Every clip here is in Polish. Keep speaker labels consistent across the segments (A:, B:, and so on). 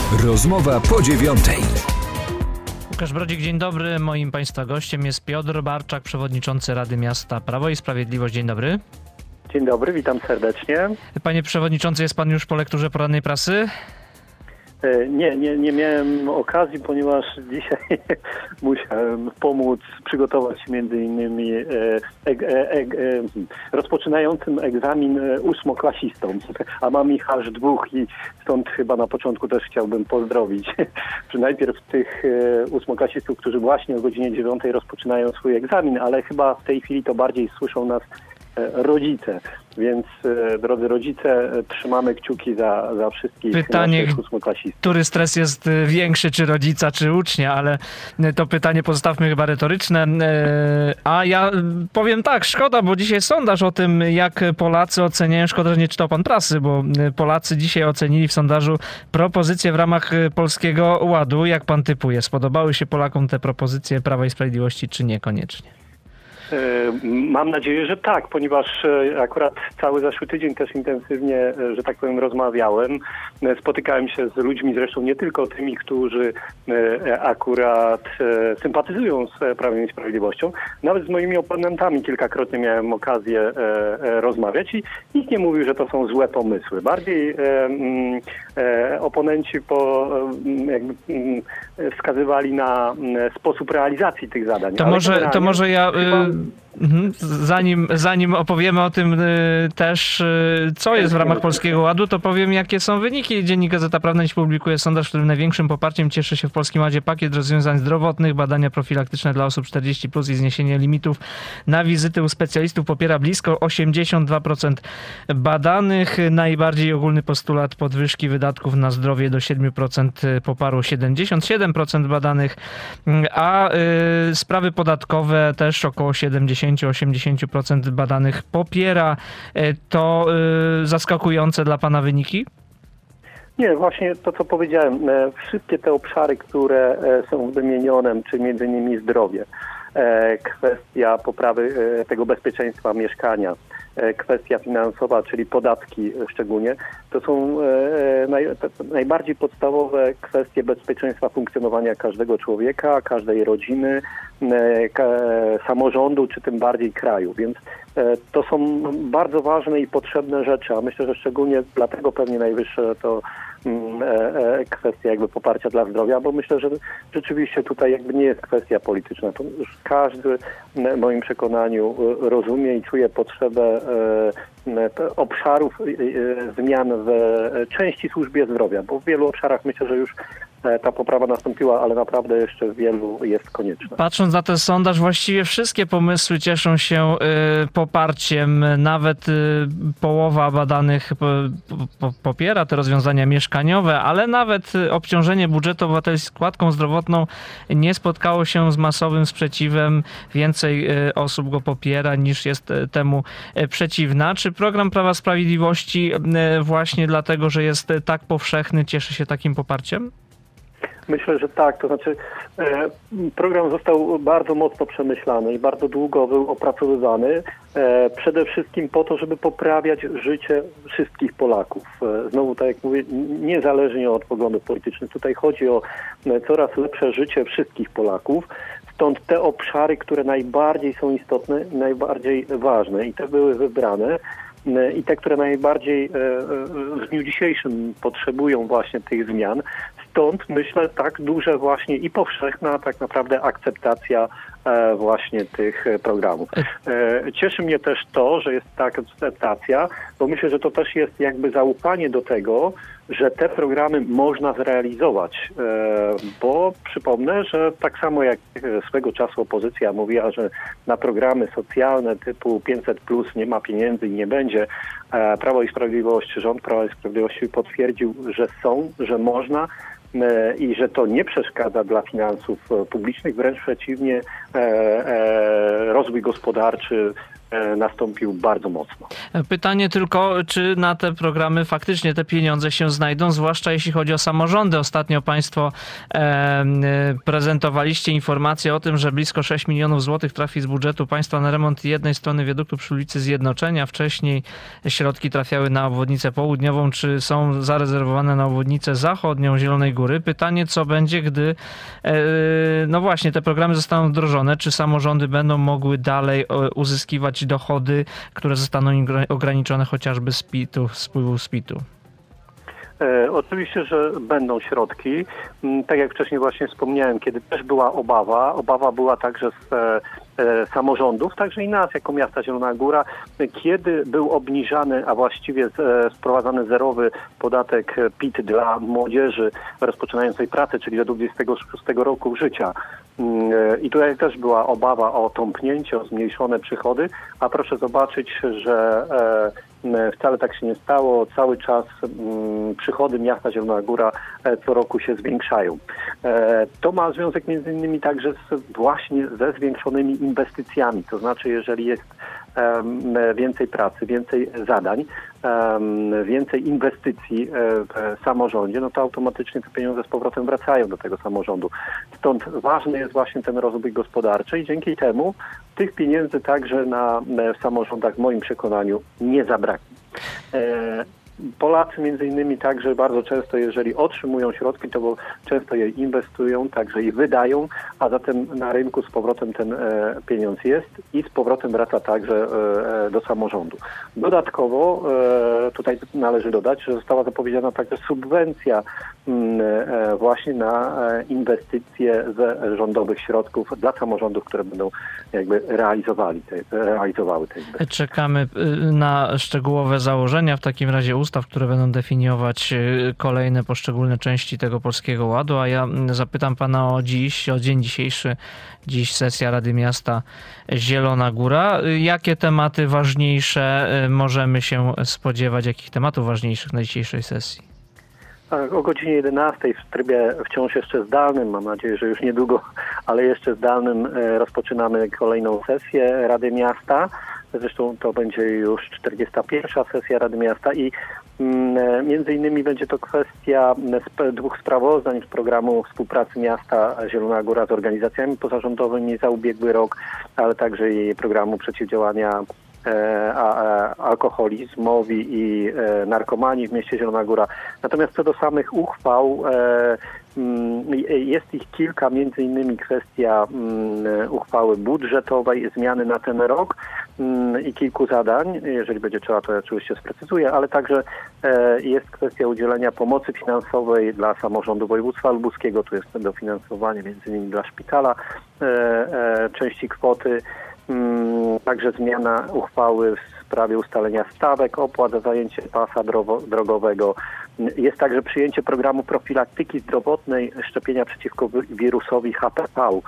A: Rozmowa po 9:00.
B: Łukasz Brodzik, dzień dobry. Moim Państwa gościem jest Piotr Barczak, przewodniczący Rady Miasta Prawo i Sprawiedliwość. Dzień dobry.
C: Dzień dobry, witam serdecznie.
B: Panie przewodniczący, jest pan już po lekturze porannej prasy?
C: Nie miałem okazji, ponieważ dzisiaj musiałem pomóc przygotować się między innymi rozpoczynającym egzamin ósmoklasistom, a mam ich aż dwóch i stąd chyba na początku też chciałbym pozdrowić najpierw tych ósmoklasistów, którzy właśnie o godzinie 9 rozpoczynają swój egzamin, ale chyba w tej chwili to bardziej słyszą nas rodzice, więc drodzy rodzice, trzymamy kciuki za wszystkich naszych ósmoklasistów.
B: Który stres jest większy, czy rodzica, czy ucznia, ale to pytanie pozostawmy chyba retoryczne. A ja powiem tak, szkoda, bo dzisiaj sondaż o tym, jak Polacy oceniają, szkoda, że nie czytał pan prasy, bo Polacy dzisiaj ocenili w sondażu propozycje w ramach Polskiego Ładu. Jak pan typuje? Spodobały się Polakom te propozycje Prawa i Sprawiedliwości, czy niekoniecznie?
C: Mam nadzieję, że tak, ponieważ akurat cały zeszły tydzień też intensywnie, że tak powiem, rozmawiałem. Spotykałem się z ludźmi, zresztą nie tylko tymi, którzy akurat sympatyzują z Prawem i Sprawiedliwością. Nawet z moimi oponentami kilkakrotnie miałem okazję rozmawiać i nikt nie mówił, że to są złe pomysły. Bardziej oponenci wskazywali na sposób realizacji tych zadań.
B: To może ja... Zanim opowiemy o tym też, co jest w ramach Polskiego Ładu, to powiem, jakie są wyniki. Dziennik Gazeta Prawna dziś publikuje sondaż, w którym największym poparciem cieszy się w Polskim Ładzie pakiet rozwiązań zdrowotnych, badania profilaktyczne dla osób 40+ i zniesienie limitów na wizyty u specjalistów popiera blisko 82% badanych. Najbardziej ogólny postulat podwyżki wydatków na zdrowie do 7% poparło 77% badanych, a sprawy podatkowe też około 70-80% badanych popiera. To zaskakujące dla pana wyniki?
C: Nie, właśnie to, co powiedziałem. Wszystkie te obszary, które są wymienione, czy między innymi zdrowie, kwestia poprawy tego bezpieczeństwa mieszkania, kwestia finansowa, czyli podatki szczególnie, to są najbardziej podstawowe kwestie bezpieczeństwa funkcjonowania każdego człowieka, każdej rodziny, samorządu, czy tym bardziej kraju. Więc to są bardzo ważne i potrzebne rzeczy, a myślę, że szczególnie dlatego pewnie najwyższe to kwestia poparcia dla zdrowia, bo myślę, że rzeczywiście tutaj nie jest kwestia polityczna. To już każdy w moim przekonaniu rozumie i czuje potrzebę obszarów zmian w części służbie zdrowia, bo w wielu obszarach myślę, że już ta poprawa nastąpiła, ale naprawdę jeszcze w wielu jest konieczna.
B: Patrząc na ten sondaż, właściwie wszystkie pomysły cieszą się poparciem. Nawet połowa badanych popiera te rozwiązania mieszkaniowe, ale nawet obciążenie budżetu obywatelskim składką zdrowotną nie spotkało się z masowym sprzeciwem. Więcej osób go popiera niż jest temu przeciwna. Czy program Prawa i Sprawiedliwości właśnie dlatego, że jest tak powszechny, cieszy się takim poparciem?
C: Myślę, że tak. To znaczy program został bardzo mocno przemyślany i bardzo długo był opracowywany. Przede wszystkim po to, żeby poprawiać życie wszystkich Polaków. Znowu, tak jak mówię, niezależnie od poglądów politycznych. Tutaj chodzi o coraz lepsze życie wszystkich Polaków. Stąd te obszary, które najbardziej są istotne, najbardziej ważne i te były wybrane. I te, które najbardziej w dniu dzisiejszym potrzebują właśnie tych zmian. Stąd myślę tak duże właśnie i powszechna tak naprawdę akceptacja właśnie tych programów. Cieszy mnie też to, że jest ta akceptacja, bo myślę, że to też jest zaufanie do tego, że te programy można zrealizować, bo przypomnę, że tak samo jak swego czasu opozycja mówiła, że na programy socjalne typu 500+ nie ma pieniędzy i nie będzie, Prawo i Sprawiedliwość, rząd Prawa i Sprawiedliwości potwierdził, że są, że można i że to nie przeszkadza dla finansów publicznych, wręcz przeciwnie, rozwój gospodarczy nastąpił bardzo mocno.
B: Pytanie tylko, czy na te programy faktycznie te pieniądze się znajdą, zwłaszcza jeśli chodzi o samorządy. Ostatnio Państwo prezentowaliście informację o tym, że blisko 6 milionów złotych trafi z budżetu państwa na remont jednej strony wiaduktu przy ulicy Zjednoczenia. Wcześniej środki trafiały na obwodnicę południową. Czy są zarezerwowane na obwodnicę zachodnią Zielonej Góry? Pytanie, co będzie, gdy no właśnie te programy zostaną wdrożone. Czy samorządy będą mogły dalej uzyskiwać dochody, które zostaną ograniczone chociażby z PIT-u, z wpływu z PIT-u?
C: Oczywiście, że będą środki. Tak jak wcześniej właśnie wspomniałem, kiedy też była obawa była także z samorządów, także i nas jako miasta Zielona Góra, kiedy był obniżany, a właściwie sprowadzany zerowy podatek PIT dla młodzieży rozpoczynającej pracę, czyli do 26 roku życia. I tutaj też była obawa o tąpnięcie, o zmniejszone przychody, a proszę zobaczyć, że wcale tak się nie stało. Cały czas przychody miasta Zielona Góra co roku się zwiększają. To ma związek między innymi także właśnie ze zwiększonymi inwestycjami. To znaczy, jeżeli jest więcej pracy, więcej zadań, więcej inwestycji w samorządzie, no to automatycznie te pieniądze z powrotem wracają do tego samorządu. Stąd ważny jest właśnie ten rozwój gospodarczy i dzięki temu tych pieniędzy także w samorządach w moim przekonaniu nie zabraknie. Polacy między innymi także bardzo często, jeżeli otrzymują środki, to często je inwestują, także i wydają, a zatem na rynku z powrotem ten pieniądz jest i z powrotem wraca także do samorządu. Dodatkowo tutaj należy dodać, że została zapowiedziana także subwencja właśnie na inwestycje ze rządowych środków dla samorządów, które będą jakby realizowały te inwestycje.
B: Czekamy na szczegółowe założenia w takim razie ustaw, które będą definiować kolejne poszczególne części tego Polskiego Ładu, a ja zapytam pana o dzień dzisiejszy. Dziś sesja Rady Miasta Zielona Góra. Jakie tematy ważniejsze możemy się spodziewać, jakich tematów ważniejszych na dzisiejszej sesji?
C: O godzinie 11 w trybie wciąż jeszcze zdalnym, mam nadzieję, że już niedługo, ale jeszcze zdalnym rozpoczynamy kolejną sesję Rady Miasta. Zresztą to będzie już 41. sesja Rady Miasta i między innymi będzie to kwestia dwóch sprawozdań z programu współpracy miasta Zielona Góra z organizacjami pozarządowymi za ubiegły rok, ale także i programu przeciwdziałania alkoholizmowi i narkomanii w mieście Zielona Góra. Natomiast co do samych uchwał, jest ich kilka, między innymi kwestia uchwały budżetowej, zmiany na ten rok i kilku zadań. Jeżeli będzie trzeba, to ja oczywiście sprecyzuję, ale także jest kwestia udzielenia pomocy finansowej dla samorządu województwa lubuskiego. Tu jest dofinansowanie między innymi dla szpitala części kwoty. Także zmiana uchwały w sprawie ustalenia stawek opłat za zajęcie pasa drogowego. Jest także przyjęcie programu profilaktyki zdrowotnej szczepienia przeciwko wirusowi HPV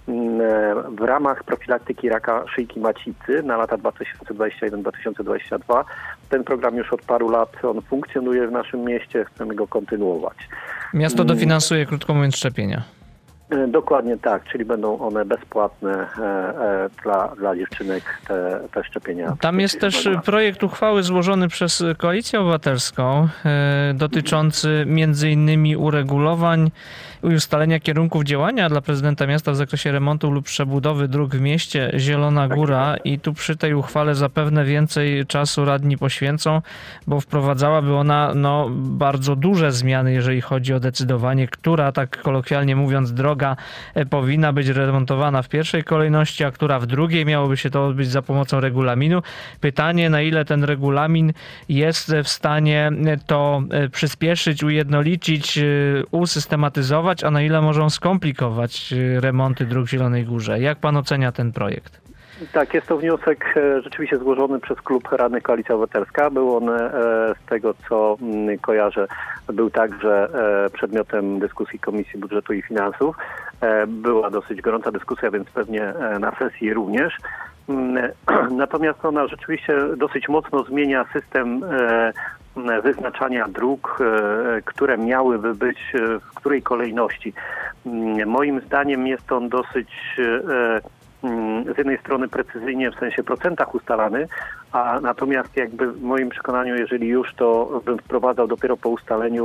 C: w ramach profilaktyki raka szyjki macicy na lata 2021-2022. Ten program już od paru lat on funkcjonuje w naszym mieście, chcemy go kontynuować.
B: Miasto dofinansuje, krótko mówiąc, szczepienia.
C: Dokładnie tak, czyli będą one bezpłatne dla dziewczynek te szczepienia.
B: Tam jest też projekt uchwały złożony przez Koalicję Obywatelską dotyczący między innymi uregulowań i ustalenia kierunków działania dla prezydenta miasta w zakresie remontu lub przebudowy dróg w mieście Zielona Góra i tu przy tej uchwale zapewne więcej czasu radni poświęcą, bo wprowadzałaby ona bardzo duże zmiany, jeżeli chodzi o decydowanie, która, tak kolokwialnie mówiąc, droga powinna być remontowana w pierwszej kolejności, a która w drugiej. Miałoby się to odbyć za pomocą regulaminu. Pytanie, na ile ten regulamin jest w stanie to przyspieszyć, ujednolicić, usystematyzować, a na ile może skomplikować remonty dróg w Zielonej Górze. Jak pan ocenia ten projekt?
C: Tak, jest to wniosek rzeczywiście złożony przez Klub Radnych Koalicja Obywatelska. Był on, z tego co kojarzę, był także przedmiotem dyskusji Komisji Budżetu i Finansów. Była dosyć gorąca dyskusja, więc pewnie na sesji również. Natomiast ona rzeczywiście dosyć mocno zmienia system wyznaczania dróg, które miałyby być w której kolejności. Moim zdaniem jest on dosyć z jednej strony precyzyjnie w sensie procentach ustalany, a natomiast jakby w moim przekonaniu, jeżeli już, to bym wprowadzał dopiero po ustaleniu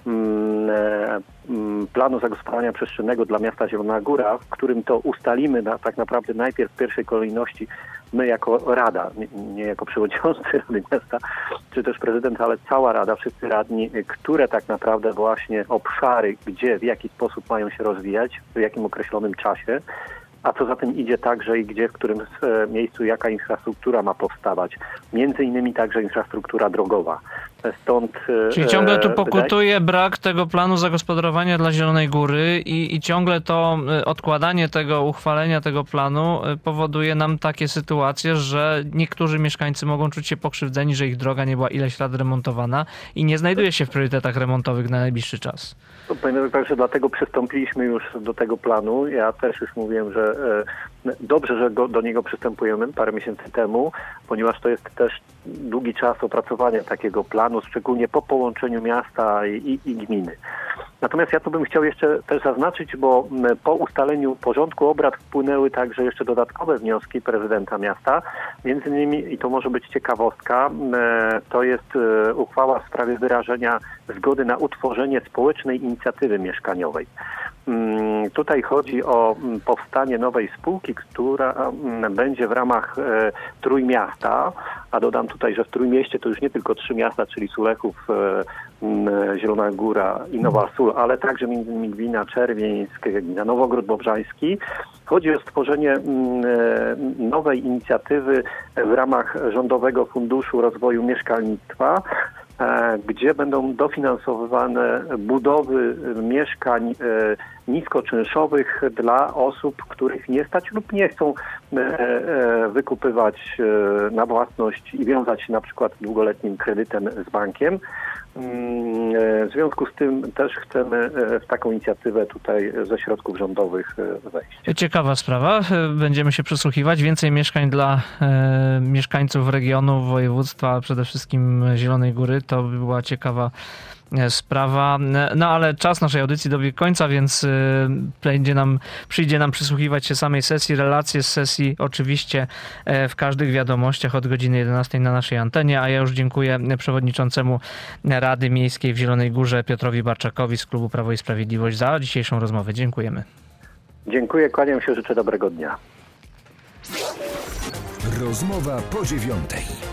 C: planu zagospodarowania przestrzennego dla miasta Zielona Góra, w którym to ustalimy tak naprawdę najpierw w pierwszej kolejności my jako Rada, nie jako przewodniczący Rady Miasta, czy też prezydent, ale cała Rada, wszyscy radni, które tak naprawdę właśnie obszary, gdzie, w jaki sposób mają się rozwijać, w jakim określonym czasie, a co za tym idzie także i gdzie, w którym miejscu jaka infrastruktura ma powstawać. Między innymi także infrastruktura drogowa. Stąd,
B: czyli ciągle tu pokutuje brak tego planu zagospodarowania dla Zielonej Góry i ciągle to odkładanie tego, uchwalenia tego planu powoduje nam takie sytuacje, że niektórzy mieszkańcy mogą czuć się pokrzywdzeni, że ich droga nie była ileś lat remontowana i nie znajduje się w priorytetach remontowych na najbliższy czas.
C: Pamiętam także dlatego przystąpiliśmy już do tego planu. Ja też już mówiłem, że dobrze, że do niego przystępujemy parę miesięcy temu, ponieważ to jest też długi czas opracowania takiego planu, szczególnie po połączeniu miasta i gminy. Natomiast ja tu bym chciał jeszcze też zaznaczyć, bo po ustaleniu porządku obrad wpłynęły także jeszcze dodatkowe wnioski prezydenta miasta. Między innymi, i to może być ciekawostka, to jest uchwała w sprawie wyrażenia zgody na utworzenie społecznej inicjatywy mieszkaniowej. Tutaj chodzi o powstanie nowej spółki, która będzie w ramach Trójmiasta, a dodam tutaj, że w Trójmieście to już nie tylko 3 miasta, czyli Sulechów, Zielona Góra i Nowa Sól, ale także m.in. gmina Czerwieńsk, gmina Nowogród Bobrzański. Chodzi o stworzenie nowej inicjatywy w ramach Rządowego Funduszu Rozwoju Mieszkalnictwa, gdzie będą dofinansowywane budowy mieszkań niskoczynszowych dla osób, których nie stać lub nie chcą wykupywać na własność i wiązać się na przykład długoletnim kredytem z bankiem. W związku z tym też chcemy w taką inicjatywę tutaj ze środków rządowych wejść.
B: Ciekawa sprawa. Będziemy się przysłuchiwać. Więcej mieszkań dla mieszkańców regionu, województwa, a przede wszystkim Zielonej Góry. To by była ciekawa sprawa. No ale czas naszej audycji dobiegł końca, więc przyjdzie nam przysłuchiwać się samej sesji. Relacje z sesji oczywiście w każdych wiadomościach od godziny 11 na naszej antenie, a ja już dziękuję przewodniczącemu Rady Miejskiej w Zielonej Górze Piotrowi Barczakowi z klubu Prawo i Sprawiedliwość za dzisiejszą rozmowę. Dziękujemy.
C: Dziękuję, kłaniam się, życzę dobrego dnia.
A: Rozmowa po 9:00.